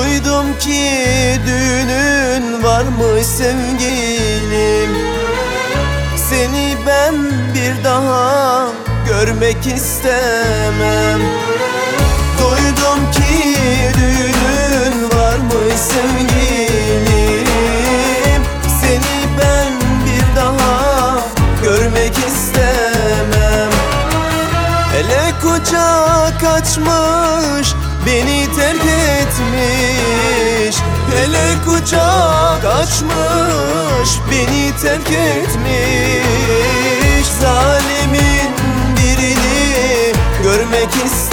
Duydum ki düğünün varmış sevgilim. Seni ben bir daha görmek istemem. Duydum ki düğünün varmış sevgilim. Seni ben bir daha görmek istemem. Hele kucak açmış, beni terk etmiş. Hele kucak açmış, beni terk etmiş. Zalimin birini görmek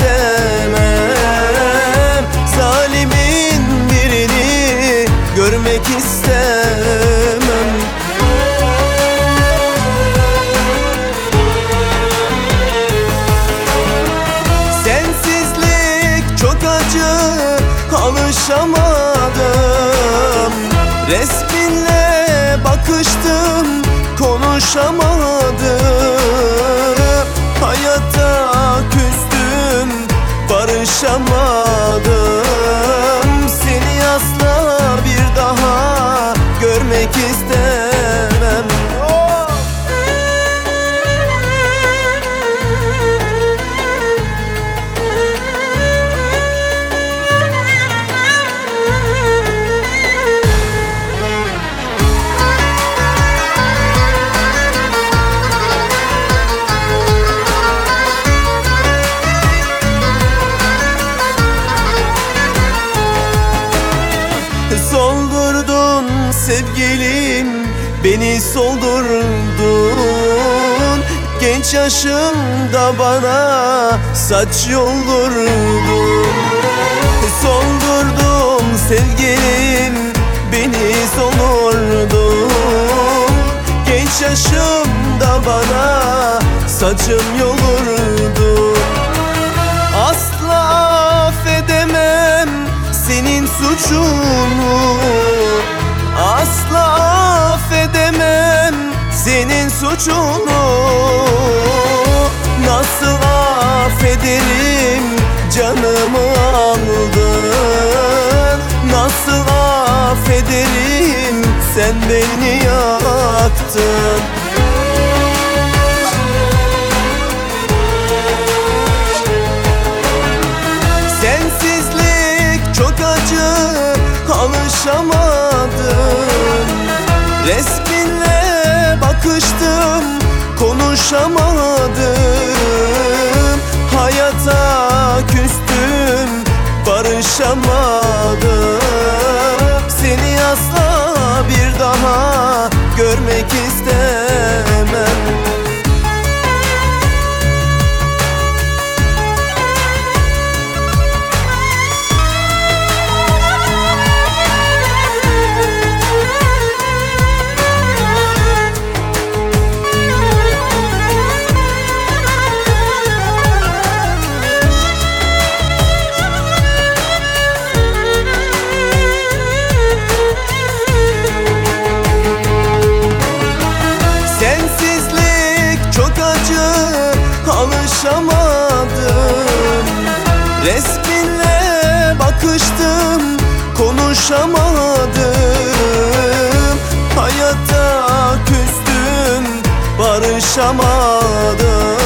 istemem. Zalimin birini görmek istemem. Sensizlik çok acı, alışamadım. Resminle bakıştım, konuşamadım. Hayata küstüm, barışamadım. Seni asla bir daha görmek istemem. Soldurdun sevgilim, beni soldurdun. Genç yaşımda bana saç yoldurdun. Soldurdun sevgilim, beni soldurdun. Genç yaşımda bana saçım yoldurdun. Asla affedemem senin suçunu. Asla affedemem senin suçunu. Nasıl affederim, canımı aldın. Nasıl affederim, sen beni yaktın. Sensizlik çok acı, alışamadım. Resminle bakıştım, konuşamadım. Hayata küstüm, barışamadım. Seni asla bir daha görmek istemem. Alışamadım. Resminle bakıştım, konuşamadım. Hayata küstüm, barışamadım.